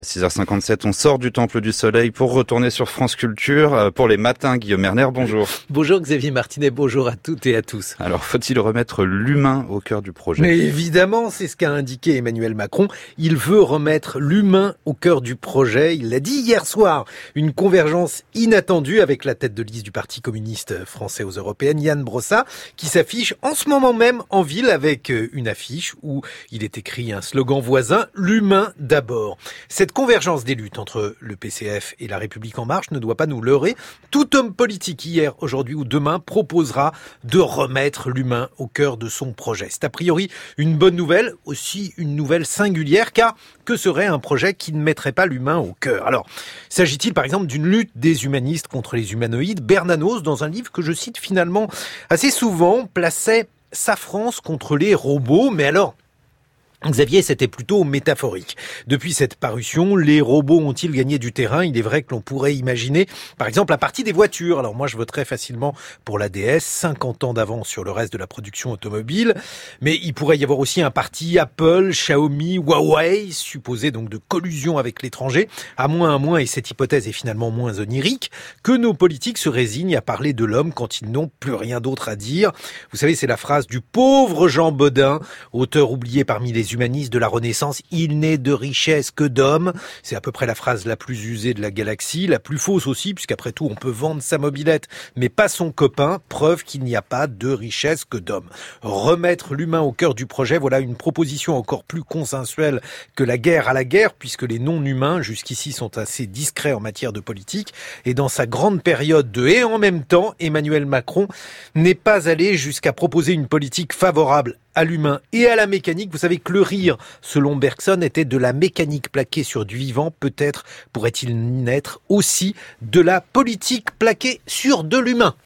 6h57, on sort du Temple du Soleil pour retourner sur France Culture. Pour les matins, Guillaume Erner, bonjour. Bonjour Xavier Martinet, bonjour à toutes et à tous. Alors, faut-il remettre l'humain au cœur du projet ? Mais évidemment, c'est ce qu'a indiqué Emmanuel Macron. Il veut remettre l'humain au cœur du projet. Il l'a dit hier soir. Une convergence inattendue avec la tête de liste du Parti communiste français aux européennes, Yann Brossa, qui s'affiche en ce moment même en ville avec une affiche où il est écrit un slogan voisin, l'humain d'abord. Cette convergence des luttes entre le PCF et la République en marche ne doit pas nous leurrer. Tout homme politique hier, aujourd'hui ou demain proposera de remettre l'humain au cœur de son projet. C'est a priori une bonne nouvelle, aussi une nouvelle singulière, car que serait un projet qui ne mettrait pas l'humain au cœur ? Alors, s'agit-il par exemple d'une lutte des humanistes contre les humanoïdes ? Bernanos, dans un livre que je cite finalement assez souvent, plaçait sa France contre les robots, mais alors, Xavier, c'était plutôt métaphorique. Depuis cette parution, les robots ont-ils gagné du terrain ? Il est vrai que l'on pourrait imaginer, par exemple, la partie des voitures. Alors moi, je voterais facilement pour la DS, 50 ans d'avance sur le reste de la production automobile. Mais il pourrait y avoir aussi un parti Apple, Xiaomi, Huawei, supposé donc de collusion avec l'étranger. À moins, et cette hypothèse est finalement moins onirique, que nos politiques se résignent à parler de l'homme quand ils n'ont plus rien d'autre à dire. Vous savez, c'est la phrase du pauvre Jean Bodin, auteur oublié parmi les humanistes de la Renaissance, il n'est de richesse que d'homme. C'est à peu près la phrase la plus usée de la galaxie, la plus fausse aussi, puisqu'après tout, on peut vendre sa mobilette, mais pas son copain, preuve qu'il n'y a pas de richesse que d'homme. Remettre l'humain au cœur du projet, voilà une proposition encore plus consensuelle que la guerre à la guerre, puisque les non-humains, jusqu'ici, sont assez discrets en matière de politique, et dans sa grande période de « et en même temps », Emmanuel Macron n'est pas allé jusqu'à proposer une politique favorable à l'humain et à la mécanique. Vous savez que le rire, selon Bergson, était de la mécanique plaquée sur du vivant. Peut-être pourrait-il naître aussi de la politique plaquée sur de l'humain.